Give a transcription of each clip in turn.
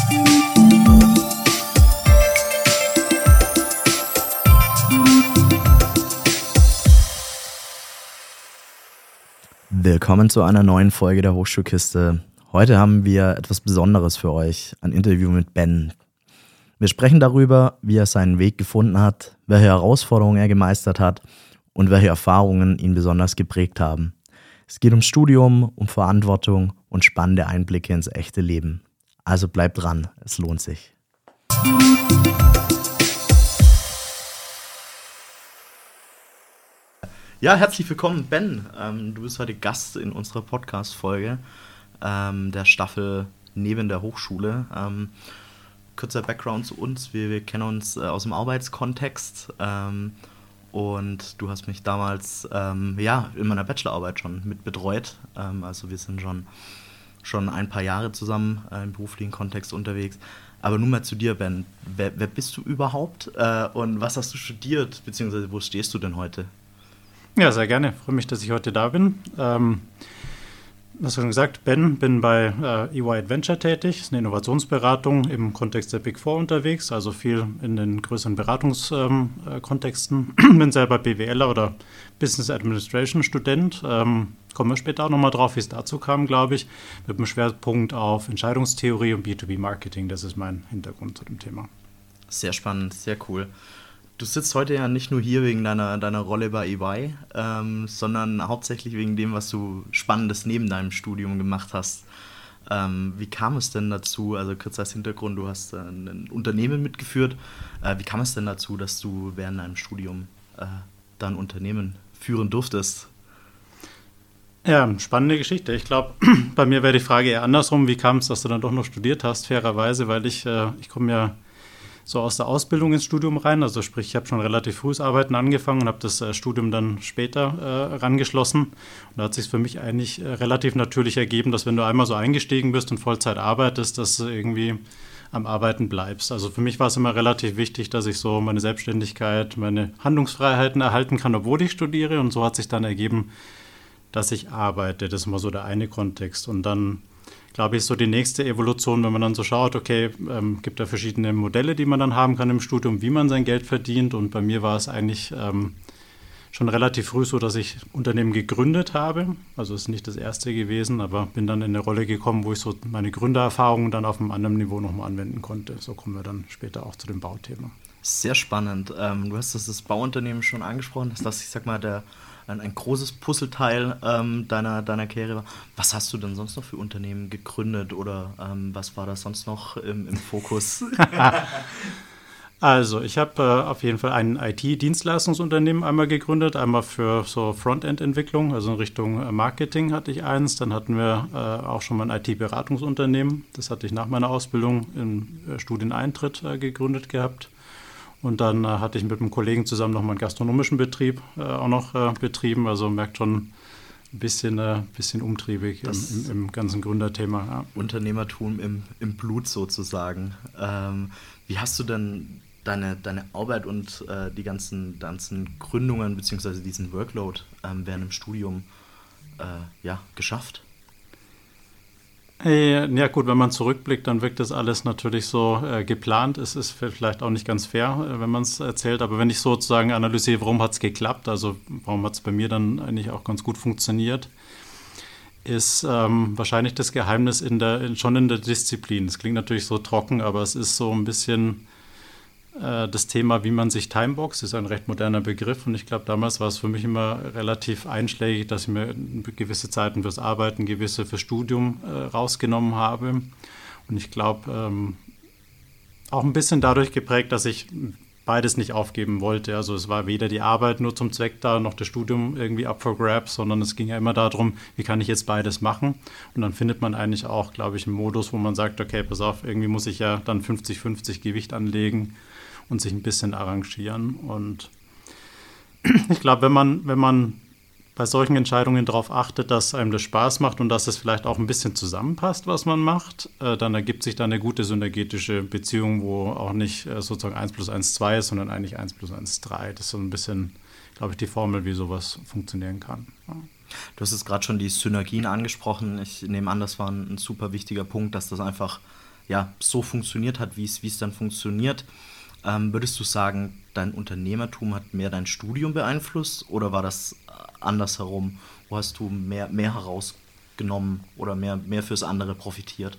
Willkommen zu einer neuen Folge der Hochschulkiste. Heute haben wir etwas Besonderes für euch, ein Interview mit Ben. Wir sprechen darüber, wie er seinen Weg gefunden hat, welche Herausforderungen er gemeistert hat und welche Erfahrungen ihn besonders geprägt haben. Es geht ums Studium, um Verantwortung und spannende Einblicke ins echte Leben. Also bleibt dran, es lohnt sich. Ja, herzlich willkommen, Ben. Du bist heute Gast in unserer Podcast-Folge der Staffel Neben der Hochschule. Kurzer Background zu uns. Wir kennen uns aus dem Arbeitskontext und du hast mich damals in meiner Bachelorarbeit schon mit betreut. Also wir sind schon ein paar Jahre zusammen im beruflichen Kontext unterwegs. Aber nun mal zu dir, Ben. Wer bist du überhaupt und was hast du studiert, beziehungsweise wo stehst du denn heute? Ja, sehr gerne. Ich freue mich, dass ich heute da bin. Hast du schon gesagt, bin bei EY Adventure tätig. Das ist eine Innovationsberatung im Kontext der Big Four unterwegs, also viel in den größeren Beratungskontexten. Bin selber BWLer oder Business Administration Student. Kommen wir später auch nochmal drauf, wie es dazu kam, glaube ich. Mit einem Schwerpunkt auf Entscheidungstheorie und B2B-Marketing. Das ist mein Hintergrund zu dem Thema. Sehr spannend, sehr cool. Du sitzt heute ja nicht nur hier wegen deiner Rolle bei EY, sondern hauptsächlich wegen dem, was du Spannendes neben deinem Studium gemacht hast. Wie kam es denn dazu, also kurz als Hintergrund, du hast ein Unternehmen mitgeführt. Wie kam es denn dazu, dass du während deinem Studium dein Unternehmen führen durftest? Ja, spannende Geschichte. Ich glaube, bei mir wäre die Frage eher andersrum. Wie kam es, dass du dann doch noch studiert hast, fairerweise, weil ich komme ja so aus der Ausbildung ins Studium rein, also sprich, ich habe schon relativ frühes Arbeiten angefangen und habe das Studium dann später rangeschlossen. Und da hat sich für mich eigentlich relativ natürlich ergeben, dass wenn du einmal so eingestiegen bist und Vollzeit arbeitest, dass du irgendwie am Arbeiten bleibst. Also für mich war es immer relativ wichtig, dass ich so meine Selbstständigkeit, meine Handlungsfreiheiten erhalten kann, obwohl ich studiere. Und so hat sich dann ergeben, dass ich arbeite. Das ist mal so der eine Kontext. Und dann glaube ich, ist so die nächste Evolution, wenn man dann so schaut, okay, gibt da verschiedene Modelle, die man dann haben kann im Studium, wie man sein Geld verdient. Und bei mir war es eigentlich schon relativ früh so, dass ich Unternehmen gegründet habe. Also es ist nicht das erste gewesen, aber bin dann in eine Rolle gekommen, wo ich so meine Gründererfahrungen dann auf einem anderen Niveau nochmal anwenden konnte. So kommen wir dann später auch zu dem Bauthema. Sehr spannend. Du hast das Bauunternehmen schon angesprochen, dass das, ich sag mal, ein großes Puzzleteil deiner Karriere war. Was hast du denn sonst noch für Unternehmen gegründet oder was war da sonst noch im Fokus? Also ich habe auf jeden Fall ein IT-Dienstleistungsunternehmen einmal gegründet, einmal für so Frontend-Entwicklung, also in Richtung Marketing hatte ich eins. Dann hatten wir auch schon mal ein IT-Beratungsunternehmen, das hatte ich nach meiner Ausbildung im Studieneintritt gegründet gehabt. Und dann hatte ich mit einem Kollegen zusammen noch mal einen gastronomischen Betrieb auch noch betrieben. Also merkt schon ein bisschen umtriebig im ganzen Gründerthema. Ja. Unternehmertum im Blut sozusagen. Wie hast du denn deine Arbeit und die ganzen Gründungen bzw. diesen Workload während dem Studium geschafft? Ja gut, wenn man zurückblickt, dann wirkt das alles natürlich so geplant. Es ist vielleicht auch nicht ganz fair, wenn man es erzählt. Aber wenn ich sozusagen analysiere, warum hat es geklappt, also warum hat es bei mir dann eigentlich auch ganz gut funktioniert, ist wahrscheinlich das Geheimnis schon in der Disziplin. Es klingt natürlich so trocken, aber es ist so ein bisschen das Thema, wie man sich timeboxt, ist ein recht moderner Begriff. Und ich glaube, damals war es für mich immer relativ einschlägig, dass ich mir gewisse Zeiten fürs Arbeiten, gewisse fürs Studium rausgenommen habe. Und ich glaube, auch ein bisschen dadurch geprägt, dass ich beides nicht aufgeben wollte. Also es war weder die Arbeit nur zum Zweck da, noch das Studium irgendwie up for grabs, sondern es ging ja immer darum, wie kann ich jetzt beides machen. Und dann findet man eigentlich auch, glaube ich, einen Modus, wo man sagt, okay, pass auf, irgendwie muss ich ja dann 50-50 Gewicht anlegen und sich ein bisschen arrangieren. Und ich glaube, wenn man bei solchen Entscheidungen darauf achtet, dass einem das Spaß macht und dass es vielleicht auch ein bisschen zusammenpasst, was man macht, dann ergibt sich da eine gute synergetische Beziehung, wo auch nicht sozusagen 1 + 1 2 ist, sondern eigentlich 1 + 1 3. Das ist so ein bisschen, glaube ich, die Formel, wie sowas funktionieren kann. Ja. Du hast jetzt gerade schon die Synergien angesprochen. Ich nehme an, das war ein super wichtiger Punkt, dass das einfach ja, so funktioniert hat, wie es dann funktioniert. Würdest du sagen, dein Unternehmertum hat mehr dein Studium beeinflusst oder war das andersherum? Wo hast du mehr herausgenommen oder mehr fürs andere profitiert?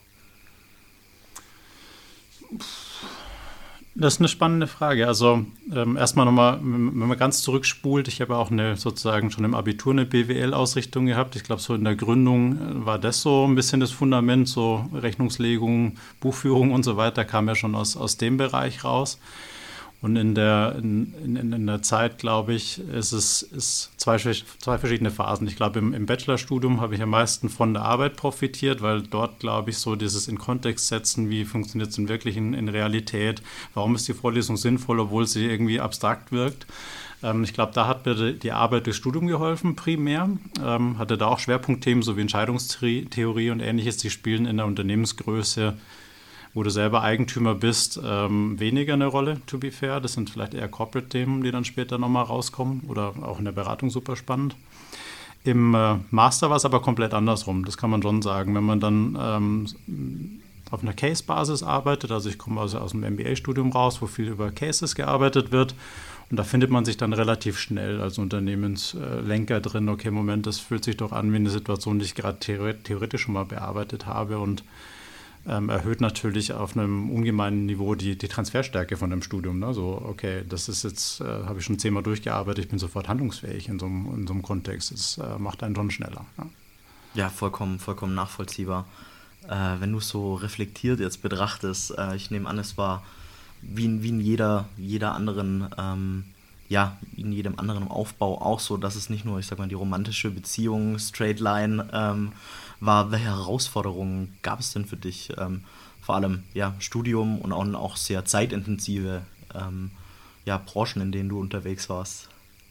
Das ist eine spannende Frage. Also erstmal nochmal, wenn man ganz zurückspult, ich habe auch sozusagen schon im Abitur eine BWL-Ausrichtung gehabt. Ich glaube, so in der Gründung war das so ein bisschen das Fundament, so Rechnungslegung, Buchführung und so weiter, kam ja schon aus dem Bereich raus. Und in der Zeit, glaube ich, ist zwei verschiedene Phasen. Ich glaube, im Bachelorstudium habe ich am meisten von der Arbeit profitiert, weil dort, glaube ich, so dieses in Kontext setzen, wie funktioniert es denn wirklich in Realität, warum ist die Vorlesung sinnvoll, obwohl sie irgendwie abstrakt wirkt. Ich glaube, da hat mir die Arbeit durchs Studium geholfen, primär. Hatte da auch Schwerpunktthemen, so wie Entscheidungstheorie und Ähnliches, die spielen in der Unternehmensgröße, wo du selber Eigentümer bist, weniger eine Rolle, to be fair. Das sind vielleicht eher Corporate-Themen, die dann später nochmal rauskommen oder auch in der Beratung super spannend. Im Master war es aber komplett andersrum, das kann man schon sagen. Wenn man dann auf einer Case-Basis arbeitet, also ich komme aus dem MBA-Studium raus, wo viel über Cases gearbeitet wird und da findet man sich dann relativ schnell als Unternehmenslenker drin, okay, Moment, das fühlt sich doch an wie eine Situation, die ich gerade theoretisch schon mal bearbeitet habe und erhöht natürlich auf einem ungemeinen Niveau die Transferstärke von dem Studium. Ne? So, okay, das ist jetzt, habe ich schon 10-mal durchgearbeitet, ich bin sofort handlungsfähig in so einem Kontext. Das macht einen schon schneller. Ja, Ja, vollkommen nachvollziehbar. Wenn du es so reflektiert jetzt betrachtest, ich nehme an, es war wie in jeder anderen, in jedem anderen Aufbau auch so, dass es nicht nur, ich sag mal, die romantische Beziehung, Straight Line war. Welche Herausforderungen gab es denn für dich? Vor allem, ja, Studium und auch sehr zeitintensive Branchen, in denen du unterwegs warst.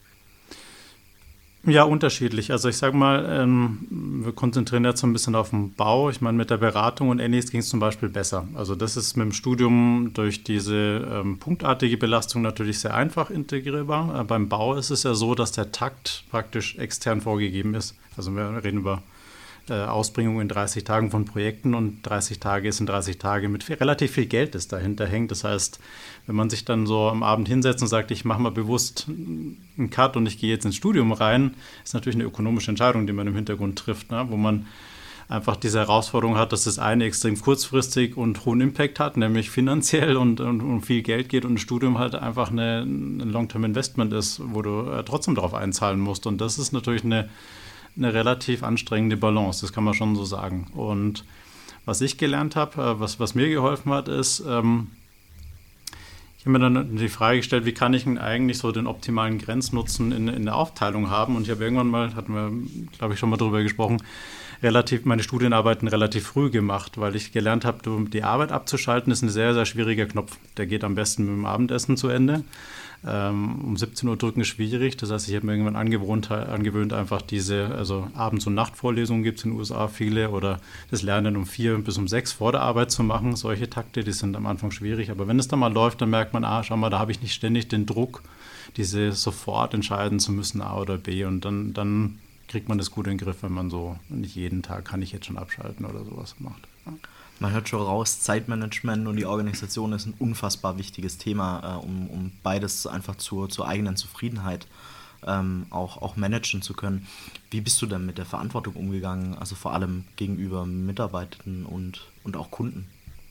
Ja, unterschiedlich. Also ich sage mal, wir konzentrieren jetzt so ein bisschen auf den Bau. Ich meine, mit der Beratung und Ähnliches ging es zum Beispiel besser. Also das ist mit dem Studium durch diese punktartige Belastung natürlich sehr einfach integrierbar. Beim Bau ist es ja so, dass der Takt praktisch extern vorgegeben ist. Also wir reden über Ausbringung in 30 Tagen von Projekten und 30 Tage sind 30 Tage mit relativ viel Geld, das dahinter hängt. Das heißt, wenn man sich dann so am Abend hinsetzt und sagt, ich mache mal bewusst einen Cut und ich gehe jetzt ins Studium rein, ist natürlich eine ökonomische Entscheidung, die man im Hintergrund trifft, ne? Wo man einfach diese Herausforderung hat, dass das eine extrem kurzfristig und hohen Impact hat, nämlich finanziell und um viel Geld geht und ein Studium halt einfach ein Long-Term-Investment ist, wo du trotzdem darauf einzahlen musst. Und das ist natürlich eine relativ anstrengende Balance, das kann man schon so sagen. Und was ich gelernt habe, was mir geholfen hat, ist, ich habe mir dann die Frage gestellt, wie kann ich denn eigentlich so den optimalen Grenznutzen in der Aufteilung haben? Und ich habe irgendwann mal, hatten wir, glaube ich, schon mal drüber gesprochen, meine Studienarbeiten relativ früh gemacht, weil ich gelernt habe, die Arbeit abzuschalten ist ein sehr, sehr schwieriger Knopf. Der geht am besten mit dem Abendessen zu Ende. Um 17 Uhr drücken ist schwierig. Das heißt, ich habe mir irgendwann angewöhnt, einfach also Abends- und Nachtvorlesungen gibt es in den USA viele oder das Lernen um 4 bis um 6 vor der Arbeit zu machen. Solche Takte, die sind am Anfang schwierig. Aber wenn es dann mal läuft, dann merkt man, schau mal, da habe ich nicht ständig den Druck, diese sofort entscheiden zu müssen, A oder B. Und dann kriegt man das gut in den Griff, wenn man so nicht jeden Tag kann ich jetzt schon abschalten oder sowas macht. Ja. Man hört schon raus, Zeitmanagement und die Organisation ist ein unfassbar wichtiges Thema, um beides einfach zur eigenen Zufriedenheit auch managen zu können. Wie bist du denn mit der Verantwortung umgegangen, also vor allem gegenüber Mitarbeitenden und auch Kunden?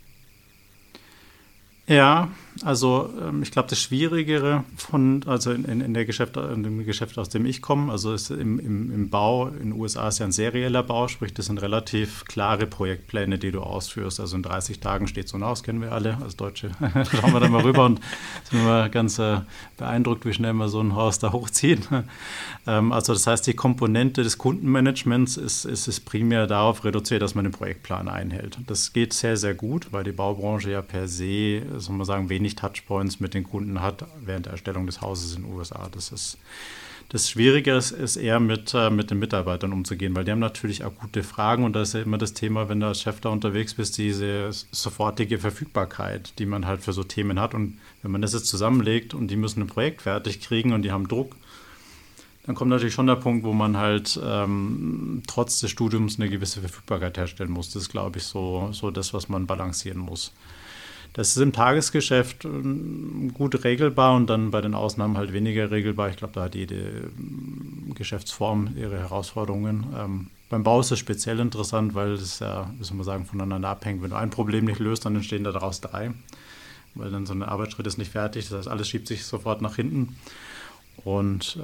Ja, also ich glaube, das Schwierigere in dem Geschäft, aus dem ich komme, also ist im Bau, in den USA ist ja ein serieller Bau, sprich, das sind relativ klare Projektpläne, die du ausführst. Also in 30 Tagen steht so ein Haus, kennen wir alle als Deutsche. Schauen wir da mal rüber und sind immer ganz beeindruckt, wie schnell wir so ein Haus da hochziehen. Also das heißt, die Komponente des Kundenmanagements ist primär darauf reduziert, dass man den Projektplan einhält. Das geht sehr, sehr gut, weil die Baubranche ja per se, soll man sagen, wenig Touchpoints mit den Kunden hat während der Erstellung des Hauses in den USA. Das Schwierige ist eher mit den Mitarbeitern umzugehen, weil die haben natürlich akute Fragen und da ist ja immer das Thema, wenn du als Chef da unterwegs bist, diese sofortige Verfügbarkeit, die man halt für so Themen hat und wenn man das jetzt zusammenlegt und die müssen ein Projekt fertig kriegen und die haben Druck, dann kommt natürlich schon der Punkt, wo man halt trotz des Studiums eine gewisse Verfügbarkeit herstellen muss. Das ist, glaube ich, so das, was man balancieren muss. Das ist im Tagesgeschäft gut regelbar und dann bei den Ausnahmen halt weniger regelbar. Ich glaube, da hat jede Geschäftsform ihre Herausforderungen. Beim Bau ist es speziell interessant, weil es ja, wie soll man sagen, voneinander abhängt. Wenn du ein Problem nicht löst, dann entstehen daraus 3. Weil dann so ein Arbeitsschritt ist nicht fertig. Das heißt, alles schiebt sich sofort nach hinten. Und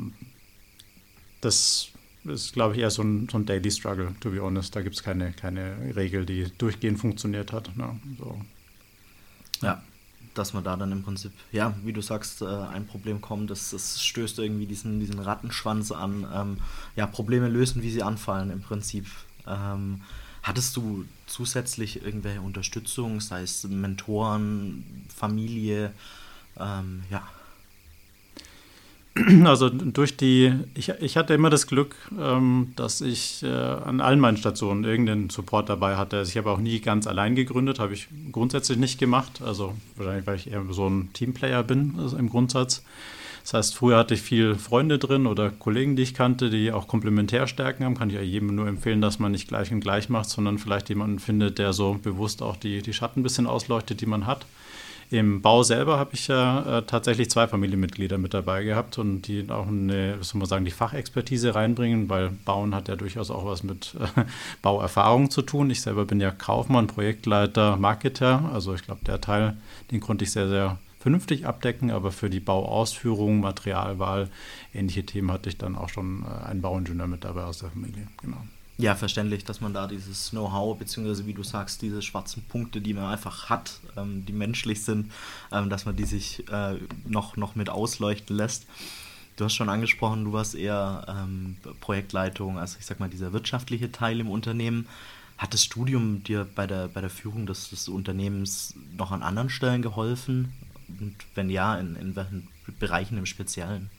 das ist, glaube ich, eher so ein Daily Struggle, to be honest. Da gibt es keine Regel, die durchgehend funktioniert hat. Ne? So. Ja, dass man da dann im Prinzip, ja, wie du sagst, ein Problem kommt, das stößt irgendwie diesen Rattenschwanz an. Ja, Probleme lösen, wie sie anfallen im Prinzip. Hattest du zusätzlich irgendwelche Unterstützung, sei es Mentoren, Familie, ja. Also ich hatte immer das Glück, dass ich an allen meinen Stationen irgendeinen Support dabei hatte. Also ich habe auch nie ganz allein gegründet, habe ich grundsätzlich nicht gemacht. Also wahrscheinlich, weil ich eher so ein Teamplayer bin, also im Grundsatz. Das heißt, früher hatte ich viele Freunde drin oder Kollegen, die ich kannte, die auch Komplementärstärken haben. Kann ich ja jedem nur empfehlen, dass man nicht gleich und gleich macht, sondern vielleicht jemanden findet, der so bewusst auch die Schatten ein bisschen ausleuchtet, die man hat. Im Bau selber habe ich ja tatsächlich 2 Familienmitglieder mit dabei gehabt und die auch eine, soll man sagen, die Fachexpertise reinbringen, weil Bauen hat ja durchaus auch was mit Bauerfahrung zu tun. Ich selber bin ja Kaufmann, Projektleiter, Marketer. Also ich glaube, der Teil, den konnte ich sehr, sehr vernünftig abdecken, aber für die Bauausführung, Materialwahl, ähnliche Themen hatte ich dann auch schon einen Bauingenieur mit dabei aus der Familie. Genau. Ja, verständlich, dass man da dieses Know-how, beziehungsweise wie du sagst, diese schwarzen Punkte, die man einfach hat, die menschlich sind, dass man die sich noch mit ausleuchten lässt. Du hast schon angesprochen, du warst eher Projektleitung, also ich sag mal, dieser wirtschaftliche Teil im Unternehmen. Hat das Studium dir bei der Führung des Unternehmens noch an anderen Stellen geholfen? Und wenn ja, in welchen Bereichen im Speziellen?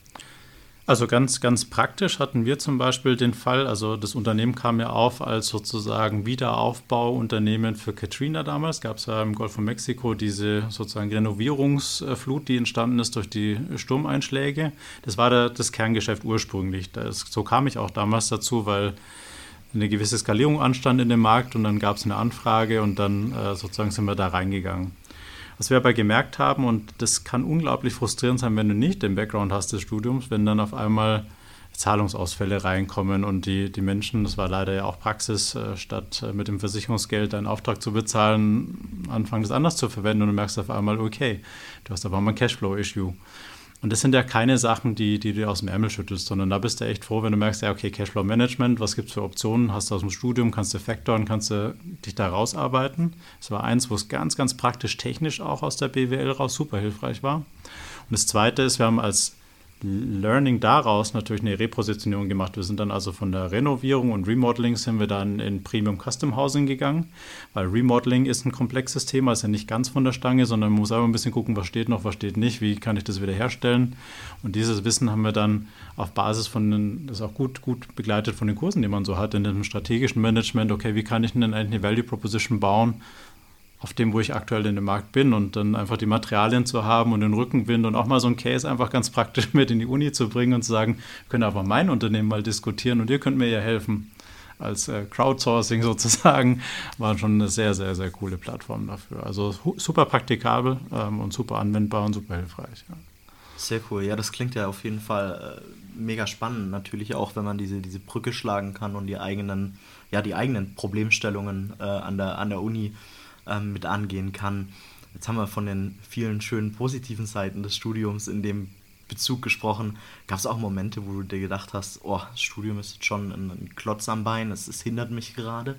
Also ganz, ganz praktisch hatten wir zum Beispiel den Fall, also das Unternehmen kam ja auf als sozusagen Wiederaufbauunternehmen für Katrina damals. Gab es ja im Golf von Mexiko diese sozusagen Renovierungsflut, die entstanden ist durch die Sturmeinschläge. Das war das Kerngeschäft ursprünglich. So kam ich auch damals dazu, weil eine gewisse Skalierung anstand in dem Markt und dann gab es eine Anfrage und dann sozusagen sind wir da reingegangen. Was wir aber gemerkt haben, und das kann unglaublich frustrierend sein, wenn du nicht den Background hast des Studiums, wenn dann auf einmal Zahlungsausfälle reinkommen und die Menschen, das war leider ja auch Praxis, statt mit dem Versicherungsgeld einen Auftrag zu bezahlen, anfangen das anders zu verwenden und du merkst auf einmal, okay, du hast aber mal ein Cashflow-Issue. Und das sind ja keine Sachen, die du aus dem Ärmel schüttelst, sondern da bist du echt froh, wenn du merkst, ja, okay, Cashflow-Management, was gibt es für Optionen? Hast du aus dem Studium, kannst du factoren, kannst du dich da rausarbeiten. Das war eins, wo es ganz, ganz praktisch technisch auch aus der BWL raus super hilfreich war. Und das Zweite ist, wir haben als Learning daraus natürlich eine Repositionierung gemacht. Wir sind dann also von der Renovierung und Remodeling sind wir dann in Premium Custom Housing gegangen, weil Remodeling ist ein komplexes Thema, ist ja nicht ganz von der Stange, sondern man muss einfach ein bisschen gucken, was steht noch, was steht nicht, wie kann ich das wieder herstellen. Und dieses Wissen haben wir dann auf Basis das ist auch gut begleitet von den Kursen, die man so hat, in dem strategischen Management, okay, wie kann ich denn eigentlich eine Value Proposition bauen, auf dem, wo ich aktuell in dem Markt bin und dann einfach die Materialien zu haben und den Rückenwind und auch mal so einen Case einfach ganz praktisch mit in die Uni zu bringen und zu sagen, wir können einfach mein Unternehmen mal diskutieren und ihr könnt mir ja helfen. Als Crowdsourcing sozusagen war schon eine sehr, sehr, sehr coole Plattform dafür. Also super praktikabel und super anwendbar und super hilfreich. Ja. Sehr cool. Ja, das klingt ja auf jeden Fall mega spannend. Natürlich auch, wenn man diese Brücke schlagen kann und die eigenen Problemstellungen an der Uni mit angehen kann. Jetzt haben wir von den vielen schönen positiven Seiten des Studiums in dem Bezug gesprochen. Gab es auch Momente, wo du dir gedacht hast, oh, das Studium ist jetzt schon ein Klotz am Bein, es hindert mich gerade?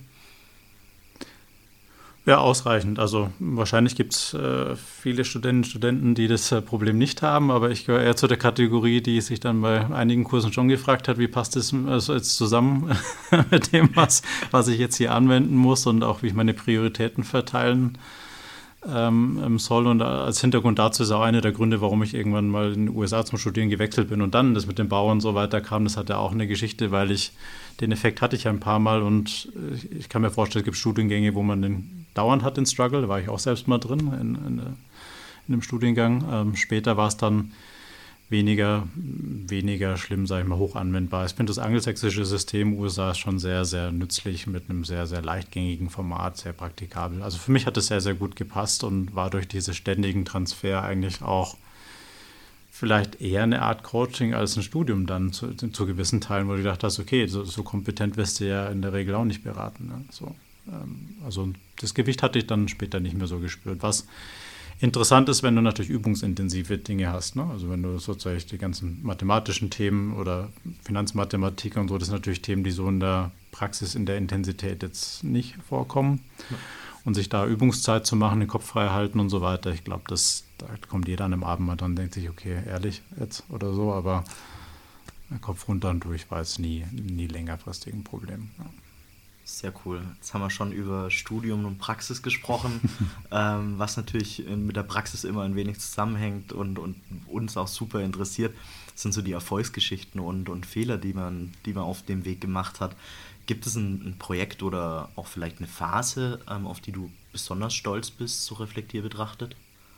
Ja, ausreichend. Also wahrscheinlich gibt es viele Studentinnen und Studenten, die das Problem nicht haben, aber ich gehöre eher zu der Kategorie, die sich dann bei einigen Kursen schon gefragt hat, wie passt das also jetzt zusammen mit dem, was ich jetzt hier anwenden muss und auch wie ich meine Prioritäten verteilen soll. Und als Hintergrund dazu ist auch einer der Gründe, warum ich irgendwann mal in den USA zum Studieren gewechselt bin und dann das mit dem Bau und so weiter kam. Das hat ja auch eine Geschichte, weil den Effekt hatte ich ein paar Mal und ich kann mir vorstellen, es gibt Studiengänge, wo man den dauernd hat, den Struggle. Da war ich auch selbst mal drin in einem Studiengang. Später war es dann weniger schlimm, sage ich mal, hoch anwendbar. Ich finde das angelsächsische System USA ist schon sehr, sehr nützlich mit einem sehr, sehr leichtgängigen Format, sehr praktikabel. Also für mich hat es sehr, sehr gut gepasst und war durch diese ständigen Transfer eigentlich auch vielleicht eher eine Art Coaching als ein Studium dann zu gewissen Teilen, wo du gedacht hast, okay, so kompetent wirst du ja in der Regel auch nicht beraten. Ne? So, also das Gewicht hatte ich dann später nicht mehr so gespürt. Was interessant ist, wenn du natürlich übungsintensive Dinge hast. Ne? Also wenn du sozusagen die ganzen mathematischen Themen oder Finanzmathematik und so, das sind natürlich Themen, die so in der Praxis in der Intensität jetzt nicht vorkommen. Ja. Und sich da Übungszeit zu machen, den Kopf frei halten und so weiter, ich glaube, da kommt jeder an einem Abend mal dran und denkt sich, okay, ehrlich jetzt oder so, aber Kopf runter und durch war es nie längerfristig ein Problem. Ja. Sehr cool. Jetzt haben wir schon über Studium und Praxis gesprochen, was natürlich mit der Praxis immer ein wenig zusammenhängt und uns auch super interessiert, sind so die Erfolgsgeschichten und Fehler, die man auf dem Weg gemacht hat. Gibt es ein Projekt oder auch vielleicht eine Phase, auf die du besonders stolz bist, so reflektiert betrachtet?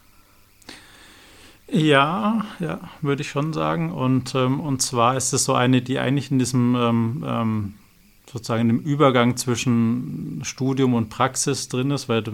Ja, würde ich schon sagen. Und zwar ist es so eine, die eigentlich in diesem sozusagen im Übergang zwischen Studium und Praxis drin ist, weil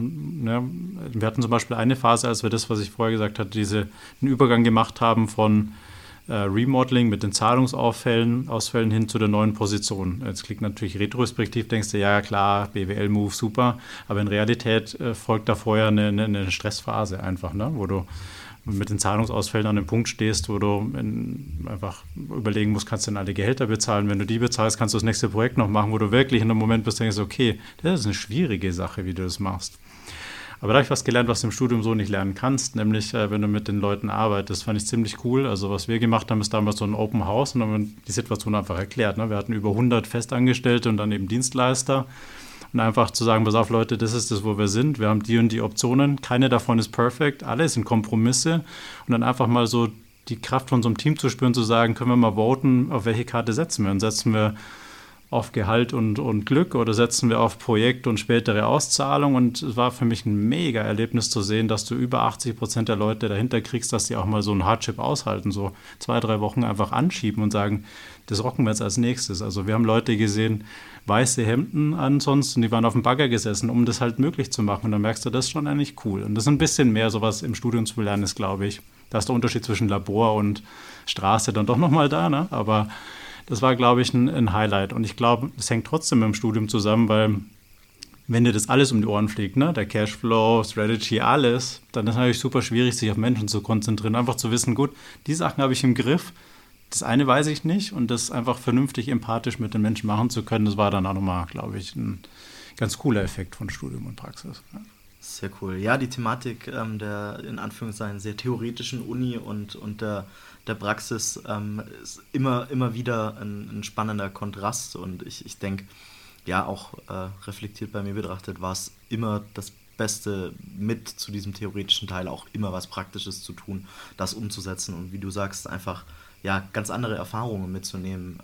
wir hatten zum Beispiel eine Phase, als wir das, was ich vorher gesagt hatte, einen Übergang gemacht haben von Remodeling mit den Zahlungsausfällen hin zu der neuen Position. Jetzt klingt natürlich retrospektiv, denkst du, ja klar, BWL-Move, super, aber in Realität folgt da vorher eine Stressphase einfach, ne? Wo du mit den Zahlungsausfällen an einem Punkt stehst, wo du einfach überlegen musst, kannst du denn alle Gehälter bezahlen? Wenn du die bezahlst, kannst du das nächste Projekt noch machen, wo du wirklich in einem Moment bist, denkst, okay, das ist eine schwierige Sache, wie du das machst. Aber da habe ich was gelernt, was du im Studium so nicht lernen kannst, nämlich wenn du mit den Leuten arbeitest. Das fand ich ziemlich cool. Also was wir gemacht haben, ist damals so ein Open House und haben die Situation einfach erklärt. Ne? Wir hatten über 100 Festangestellte und dann eben Dienstleister. Und einfach zu sagen, pass auf Leute, das ist das, wo wir sind. Wir haben die und die Optionen. Keine davon ist perfekt. Alle sind Kompromisse. Und dann einfach mal so die Kraft von so einem Team zu spüren, zu sagen, können wir mal voten, auf welche Karte setzen wir? Und setzen wir auf Gehalt und Glück oder setzen wir auf Projekt und spätere Auszahlung? Und es war für mich ein mega Erlebnis zu sehen, dass du über 80% der Leute dahinter kriegst, dass die auch mal so einen Hardship aushalten, so 2-3 Wochen einfach anschieben und sagen, das rocken wir jetzt als nächstes. Also wir haben Leute gesehen, weiße Hemden ansonsten, die waren auf dem Bagger gesessen, um das halt möglich zu machen. Und dann merkst du, das ist schon eigentlich cool. Und das ist ein bisschen mehr sowas im Studium zu lernen ist, glaube ich. Da ist der Unterschied zwischen Labor und Straße dann doch nochmal da, ne? Aber das war, glaube ich, ein Highlight. Und ich glaube, es hängt trotzdem mit dem Studium zusammen, weil wenn dir das alles um die Ohren fliegt, ne, der Cashflow, Strategy, alles, dann ist es natürlich super schwierig, sich auf Menschen zu konzentrieren. Einfach zu wissen, gut, die Sachen habe ich im Griff, das eine weiß ich nicht und das einfach vernünftig, empathisch mit den Menschen machen zu können, das war dann auch nochmal, glaube ich, ein ganz cooler Effekt von Studium und Praxis. Ja. Sehr cool. Ja, die Thematik der in Anführungszeichen sehr theoretischen Uni und der Praxis ist immer wieder ein spannender Kontrast und ich denke, ja, auch reflektiert bei mir betrachtet, war es immer das Beste, mit zu diesem theoretischen Teil auch immer was Praktisches zu tun, das umzusetzen und wie du sagst, einfach ja, ganz andere Erfahrungen mitzunehmen,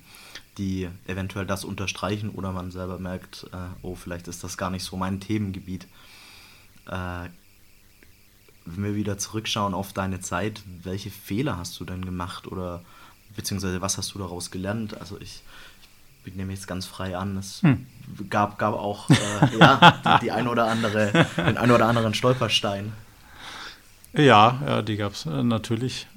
die eventuell das unterstreichen oder man selber merkt, oh, vielleicht ist das gar nicht so mein Themengebiet. Wenn wir wieder zurückschauen auf deine Zeit, welche Fehler hast du denn gemacht oder beziehungsweise was hast du daraus gelernt? Also ich nehme jetzt ganz frei an, es gab auch den ein oder anderen Stolperstein. Ja, die gab es natürlich.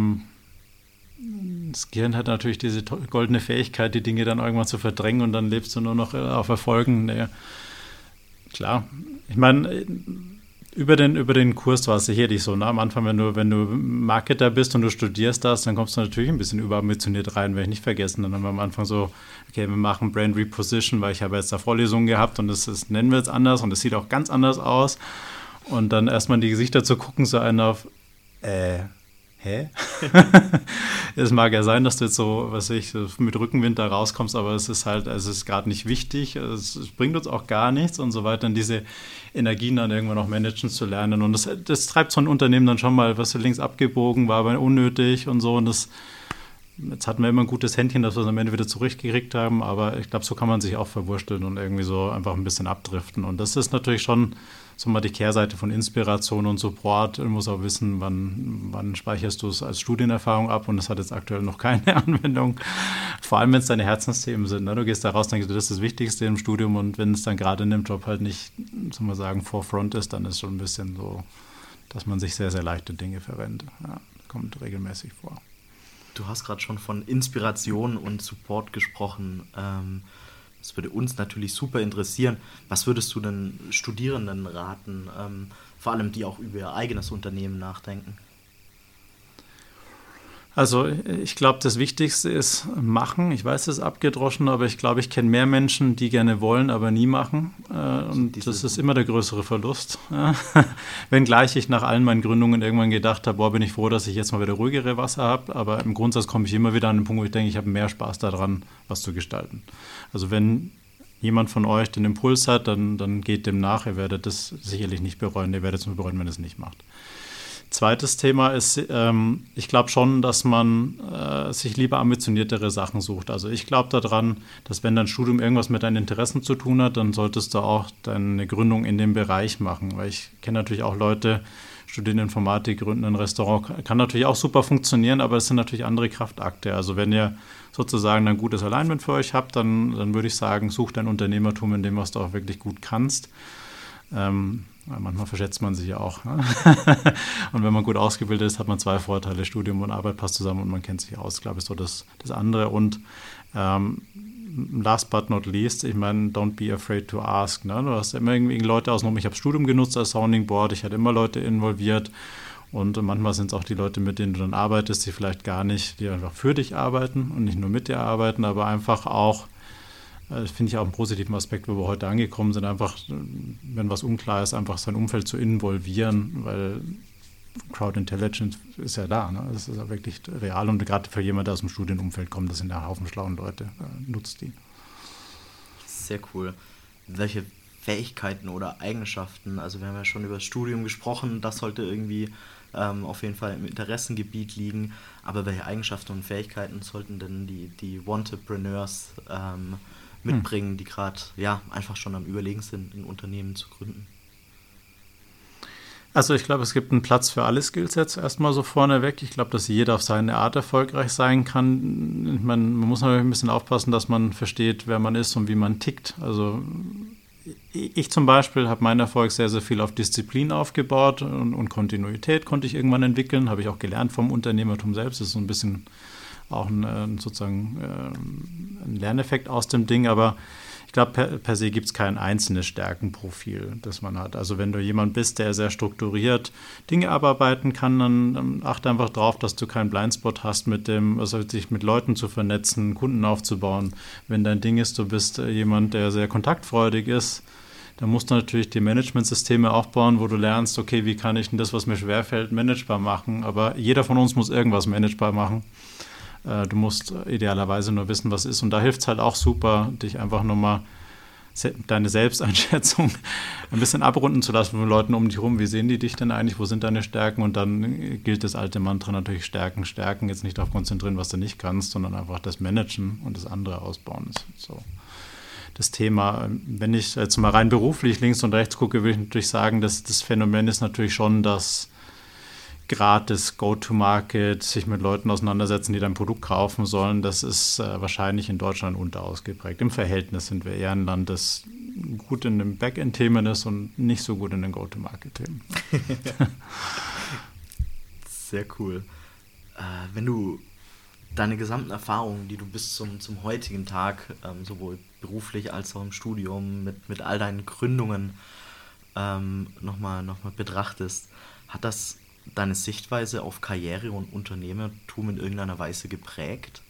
Das Gehirn hat natürlich diese goldene Fähigkeit, die Dinge dann irgendwann zu verdrängen und dann lebst du nur noch auf Erfolgen. Nee. Klar, ich meine, über den Kurs war es sicherlich so. Ne? Am Anfang, wenn du Marketer bist und du studierst das, dann kommst du natürlich ein bisschen überambitioniert rein, werde ich nicht vergessen. Dann haben wir am Anfang so, okay, wir machen Brand Reposition, weil ich habe jetzt da Vorlesungen gehabt und das nennen wir jetzt anders und das sieht auch ganz anders aus. Und dann erstmal in die Gesichter zu gucken, so einen auf, hä? Es mag ja sein, dass du jetzt so, mit Rückenwind da rauskommst, aber es ist gerade nicht wichtig, es bringt uns auch gar nichts und so weiter, und diese Energien dann irgendwann auch managen zu lernen. Und das treibt so ein Unternehmen dann schon mal, was links abgebogen war, aber unnötig und so. Und das Jetzt hatten wir immer ein gutes Händchen, dass wir es am Ende wieder zurückgekriegt haben, aber ich glaube, so kann man sich auch verwursteln und irgendwie so einfach ein bisschen abdriften. Und das ist natürlich schon so mal die Kehrseite von Inspiration und Support. Du musst auch wissen, wann speicherst du es als Studienerfahrung ab, und das hat jetzt aktuell noch keine Anwendung. Vor allem, wenn es deine Herzensthemen sind. Ne? Du gehst da raus und denkst, das ist das Wichtigste im Studium, und wenn es dann gerade in dem Job halt nicht, soll man sagen, forefront ist, dann ist schon ein bisschen so, dass man sich sehr, sehr leichte Dinge verrennt. Ja, kommt regelmäßig vor. Du hast gerade schon von Inspiration und Support gesprochen. Das würde uns natürlich super interessieren. Was würdest du denn Studierenden raten, vor allem die auch über ihr eigenes Unternehmen nachdenken? Also ich glaube, das Wichtigste ist machen. Ich weiß, das ist abgedroschen, aber ich glaube, ich kenne mehr Menschen, die gerne wollen, aber nie machen. Und das ist immer der größere Verlust. Wenngleich ich nach allen meinen Gründungen irgendwann gedacht habe, boah, bin ich froh, dass ich jetzt mal wieder ruhigere Wasser habe. Aber im Grundsatz komme ich immer wieder an den Punkt, wo ich denke, ich habe mehr Spaß daran, was zu gestalten. Also wenn jemand von euch den Impuls hat, dann geht dem nach. Ihr werdet das sicherlich nicht bereuen. Ihr werdet es nur bereuen, wenn ihr es nicht macht. Zweites Thema ist, ich glaube schon, dass man sich lieber ambitioniertere Sachen sucht. Also ich glaube daran, dass wenn dein Studium irgendwas mit deinen Interessen zu tun hat, dann solltest du auch deine Gründung in dem Bereich machen. Weil ich kenne natürlich auch Leute, studieren Informatik, gründen ein Restaurant, kann natürlich auch super funktionieren, aber es sind natürlich andere Kraftakte. Also wenn ihr sozusagen ein gutes Alignment für euch habt, dann würde ich sagen, such dein Unternehmertum in dem, was du auch wirklich gut kannst. Manchmal verschätzt man sich ja auch. Ne? Und wenn man gut ausgebildet ist, hat man zwei Vorteile. Studium und Arbeit passt zusammen und man kennt sich aus, glaube ich, so das andere. Und last but not least, ich meine, don't be afraid to ask. Ne? Du hast immer irgendwie Leute außenrum. Ich habe Studium genutzt als Sounding Board, ich hatte immer Leute involviert. Und manchmal sind es auch die Leute, mit denen du dann arbeitest, die vielleicht gar nicht, die einfach für dich arbeiten und nicht nur mit dir arbeiten, aber einfach auch, das finde ich auch einen positiven Aspekt, wo wir heute angekommen sind, einfach, wenn was unklar ist, einfach sein Umfeld zu involvieren, weil Crowd Intelligence ist ja da. Ne? Das ist ja wirklich real, und gerade für jemanden, der aus dem Studienumfeld kommt, das sind ja Haufen schlauen Leute, nutzt die. Sehr cool. Welche Fähigkeiten oder Eigenschaften, also wir haben ja schon über das Studium gesprochen, das sollte irgendwie auf jeden Fall im Interessengebiet liegen, aber welche Eigenschaften und Fähigkeiten sollten denn die Wantrepreneurs mitbringen, die gerade einfach schon am Überlegen sind, ein Unternehmen zu gründen? Also ich glaube, es gibt einen Platz für alle Skillsets erstmal so vorneweg. Ich glaube, dass jeder auf seine Art erfolgreich sein kann. Ich meine, man muss natürlich ein bisschen aufpassen, dass man versteht, wer man ist und wie man tickt. Also ich zum Beispiel habe meinen Erfolg sehr, sehr viel auf Disziplin aufgebaut, und Kontinuität konnte ich irgendwann entwickeln. Habe ich auch gelernt vom Unternehmertum selbst. Das ist so ein bisschen auch sozusagen ein Lerneffekt aus dem Ding, aber ich glaube, per se gibt es kein einzelnes Stärkenprofil, das man hat. Also wenn du jemand bist, der sehr strukturiert Dinge abarbeiten kann, dann achte einfach darauf, dass du keinen Blindspot hast sich mit Leuten zu vernetzen, Kunden aufzubauen. Wenn dein Ding ist, du bist jemand, der sehr kontaktfreudig ist, dann musst du natürlich die Managementsysteme aufbauen, wo du lernst, okay, wie kann ich denn das, was mir schwerfällt, managebar machen? Aber jeder von uns muss irgendwas managebar machen. Du musst idealerweise nur wissen, was ist. Und da hilft es halt auch super, dich einfach nochmal deine Selbsteinschätzung ein bisschen abrunden zu lassen von Leuten um dich herum. Wie sehen die dich denn eigentlich? Wo sind deine Stärken? Und dann gilt das alte Mantra natürlich: Stärken, Stärken. Jetzt nicht darauf konzentrieren, was du nicht kannst, sondern einfach das Managen und das andere ausbauen. Das ist so das Thema. Wenn ich jetzt mal rein beruflich links und rechts gucke, würde ich natürlich sagen, dass das Phänomen ist natürlich schon, dass gerade das Go-to-Market, sich mit Leuten auseinandersetzen, die dein Produkt kaufen sollen, das ist wahrscheinlich in Deutschland unterausgeprägt. Im Verhältnis sind wir eher ein Land, das gut in den Backend-Themen ist und nicht so gut in den Go-to-Market-Themen. Sehr cool. Wenn du deine gesamten Erfahrungen, die du bis zum heutigen Tag, sowohl beruflich als auch im Studium, mit all deinen Gründungen nochmal betrachtest, hat das deine Sichtweise auf Karriere und Unternehmertum in irgendeiner Weise geprägt?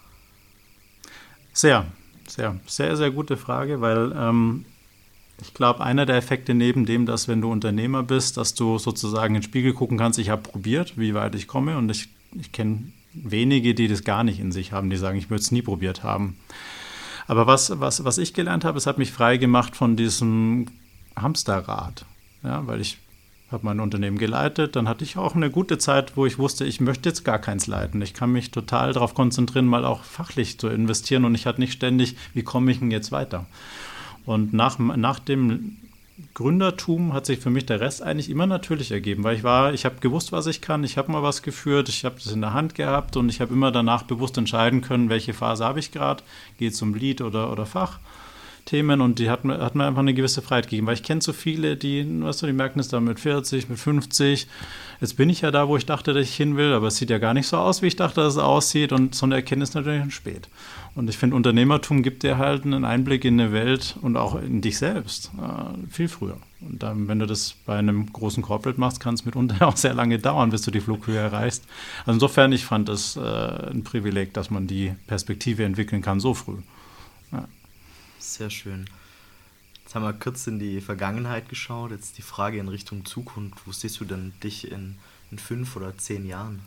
Sehr, sehr, sehr, sehr gute Frage, weil ich glaube, einer der Effekte neben dem, dass wenn du Unternehmer bist, dass du sozusagen in den Spiegel gucken kannst, ich habe probiert, wie weit ich komme, und ich kenne wenige, die das gar nicht in sich haben, die sagen, ich würde es nie probiert haben. Aber was ich gelernt habe, es hat mich frei gemacht von diesem Hamsterrad, ja, weil ich habe mein Unternehmen geleitet. Dann hatte ich auch eine gute Zeit, wo ich wusste, ich möchte jetzt gar keins leiten. Ich kann mich total darauf konzentrieren, mal auch fachlich zu investieren. Und ich hatte nicht ständig, wie komme ich denn jetzt weiter? Und nach dem Gründertum hat sich für mich der Rest eigentlich immer natürlich ergeben, weil ich habe gewusst, was ich kann, ich habe mal was geführt, ich habe das in der Hand gehabt und ich habe immer danach bewusst entscheiden können, welche Phase habe ich gerade, geht es um Lead oder Fachthemen, und die hat mir einfach eine gewisse Freiheit gegeben, weil ich kenne so viele, die merken es dann mit 40, mit 50, jetzt bin ich ja da, wo ich dachte, dass ich hin will, aber es sieht ja gar nicht so aus, wie ich dachte, dass es aussieht, und so eine Erkenntnis natürlich dann spät. Und ich finde, Unternehmertum gibt dir halt einen Einblick in eine Welt und auch in dich selbst viel früher. Und dann, wenn du das bei einem großen Corporate machst, kann es mitunter auch sehr lange dauern, bis du die Flughöhe erreichst. Also insofern, ich fand es ein Privileg, dass man die Perspektive entwickeln kann so früh. Ja. Sehr schön. Jetzt haben wir kurz in die Vergangenheit geschaut, jetzt die Frage in Richtung Zukunft. Wo siehst du denn dich in 5 oder 10 Jahren?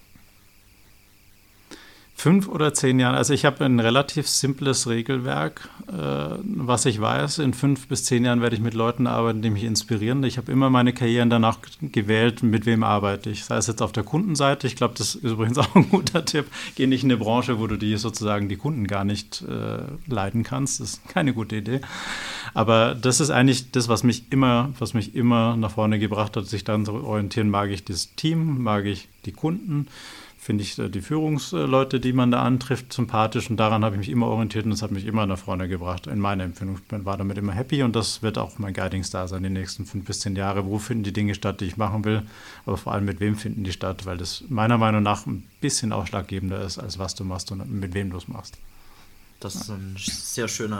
5 oder 10 Jahren, also ich habe ein relativ simples Regelwerk, was ich weiß, in 5 bis 10 Jahren werde ich mit Leuten arbeiten, die mich inspirieren. Ich habe immer meine Karrieren danach gewählt, mit wem arbeite ich. Sei es jetzt auf der Kundenseite, ich glaube, das ist übrigens auch ein guter Tipp, geh nicht in eine Branche, wo du die Kunden gar nicht leiten kannst, das ist keine gute Idee. Aber das ist eigentlich das, was mich immer nach vorne gebracht hat, sich dann zu orientieren, mag ich das Team, mag ich die Kunden, finde ich die Führungsleute, die man da antrifft, sympathisch, und daran habe ich mich immer orientiert und das hat mich immer nach vorne gebracht, in meiner Empfindung. Ich war damit immer happy und das wird auch mein Guiding Star sein, die nächsten 5 bis 10 Jahre. Wo finden die Dinge statt, die ich machen will, aber vor allem mit wem finden die statt, weil das meiner Meinung nach ein bisschen ausschlaggebender ist, als was du machst und mit wem du es machst. Das ist eine sehr schöne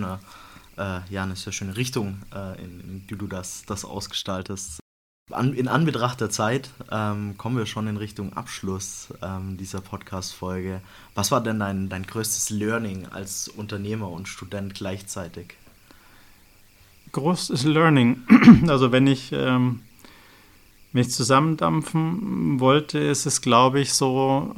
Richtung, in die du das ausgestaltest. In Anbetracht der Zeit kommen wir schon in Richtung Abschluss dieser Podcast-Folge. Was war denn dein größtes Learning als Unternehmer und Student gleichzeitig? Größtes Learning, also wenn ich mich zusammendampfen wollte, ist es, glaube ich, so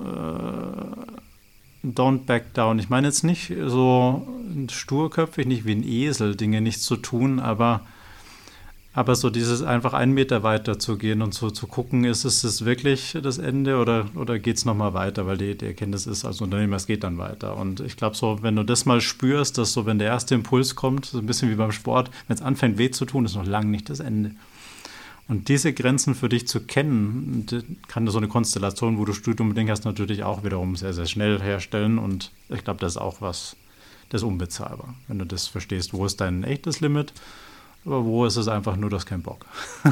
don't back down. Ich meine jetzt nicht so sturköpfig, nicht wie ein Esel, Dinge nicht zu tun, aber so dieses einfach 1 Meter weiter zu gehen und so zu gucken, ist es wirklich das Ende oder geht es nochmal weiter, weil die Erkenntnis ist als Unternehmer, es geht dann weiter. Und ich glaube so, wenn du das mal spürst, dass so, wenn der erste Impuls kommt, so ein bisschen wie beim Sport, wenn es anfängt weh zu tun, ist noch lange nicht das Ende. Und diese Grenzen für dich zu kennen, kann so eine Konstellation, wo du Studium hast, natürlich auch wiederum sehr, sehr schnell herstellen. Und ich glaube, das ist auch das ist unbezahlbar, wenn du das verstehst, wo ist dein echtes Limit. Aber wo ist es einfach nur, du hast keinen Bock?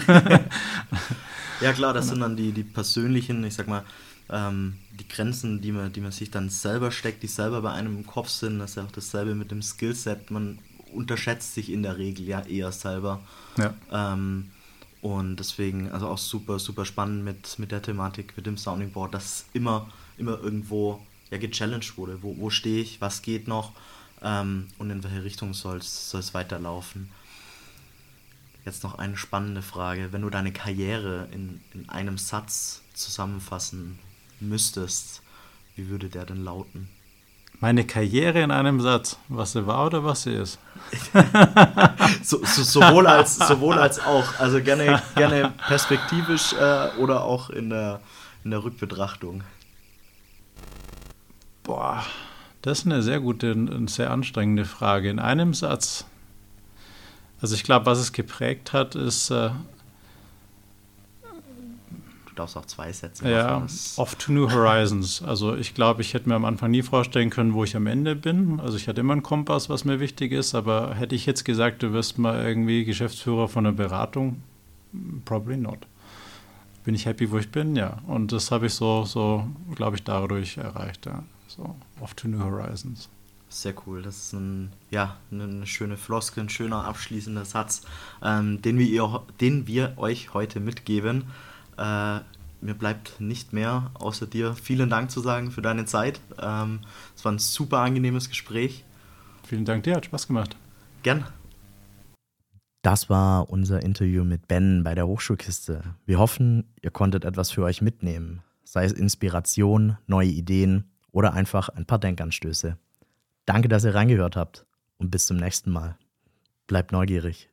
Ja klar, das sind dann die persönlichen, ich sag mal, die Grenzen, die man sich dann selber steckt, die selber bei einem im Kopf sind. Das ist ja auch dasselbe mit dem Skillset. Man unterschätzt sich in der Regel ja eher selber. Ja. Und deswegen, also auch super, super spannend mit der Thematik, mit dem Sounding Board, dass immer irgendwo gechallenged wurde. Wo stehe ich, was geht noch und in welche Richtung soll es weiterlaufen. Jetzt noch eine spannende Frage. Wenn du deine Karriere in einem Satz zusammenfassen müsstest, wie würde der denn lauten? Meine Karriere in einem Satz, was sie war oder was sie ist? Sowohl als auch. Also gerne perspektivisch oder auch in der Rückbetrachtung. Boah, das ist eine sehr gute und sehr anstrengende Frage. In einem Satz. Also ich glaube, was es geprägt hat, ist... Du darfst auch 2 Sätze machen. Ja, off to new horizons. Also ich glaube, ich hätte mir am Anfang nie vorstellen können, wo ich am Ende bin. Also ich hatte immer einen Kompass, was mir wichtig ist, aber hätte ich jetzt gesagt, du wirst mal irgendwie Geschäftsführer von einer Beratung, probably not. Bin ich happy, wo ich bin? Ja. Und das habe ich so glaube ich, dadurch erreicht. Ja. So, off to new horizons. Sehr cool, das ist eine schöne Floskel, ein schöner abschließender Satz, den wir euch heute mitgeben. Mir bleibt nicht mehr, außer dir vielen Dank zu sagen für deine Zeit. Es war ein super angenehmes Gespräch. Vielen Dank dir, hat Spaß gemacht. Gern. Das war unser Interview mit Ben bei der Hochschulkiste. Wir hoffen, ihr konntet etwas für euch mitnehmen, sei es Inspiration, neue Ideen oder einfach ein paar Denkanstöße. Danke, dass ihr reingehört habt und bis zum nächsten Mal. Bleibt neugierig.